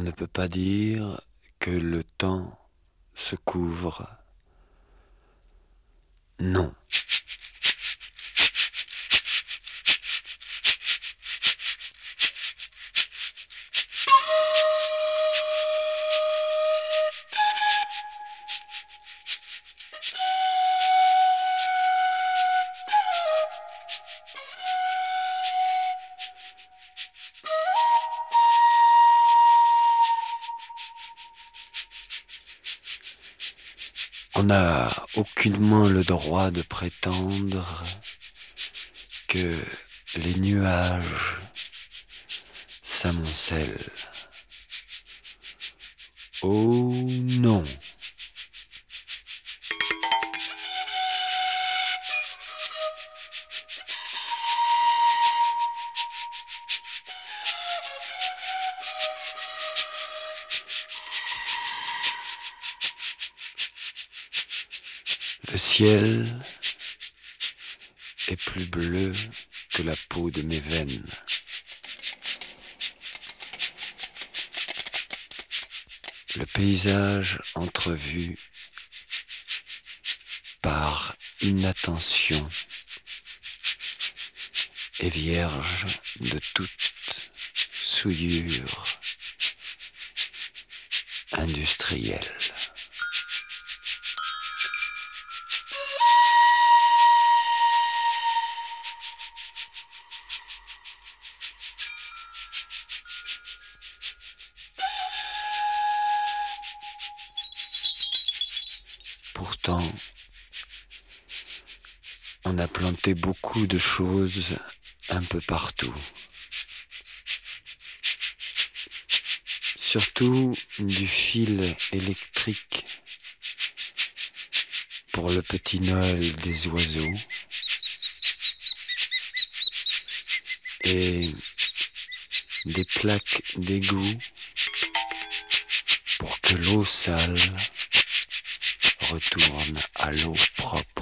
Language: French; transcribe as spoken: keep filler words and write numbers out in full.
On ne peut pas dire que le temps se couvre. Non. On n'a aucunement le droit de prétendre que les nuages s'amoncellent. Oh non! Le ciel est plus bleu que la peau de mes veines. Le paysage entrevu par inattention est vierge de toute souillure industrielle. Pourtant, on a planté beaucoup de choses un peu partout. Surtout du fil électrique pour le petit Noël des oiseaux et des plaques d'égout pour que l'eau sale retourne à l'eau propre.